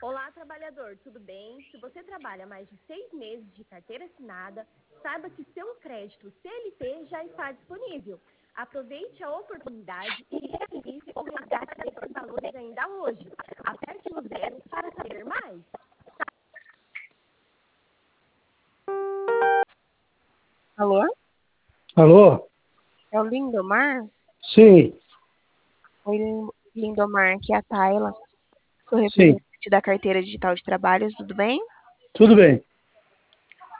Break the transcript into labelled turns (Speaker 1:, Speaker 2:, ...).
Speaker 1: Olá, trabalhador, tudo bem? Se você trabalha mais de 6 meses de carteira assinada, saiba que seu crédito CLT já está disponível. Aproveite a oportunidade e realize o resgate desses valores ainda hoje. Aperte o 0 para saber mais.
Speaker 2: Alô?
Speaker 3: Alô?
Speaker 2: É o Lindomar?
Speaker 3: Sim,
Speaker 2: Oi, Lindomar, aqui é a Tayla. Sou
Speaker 3: sim,
Speaker 2: representante da carteira digital de trabalhos, tudo bem?
Speaker 3: tudo bem.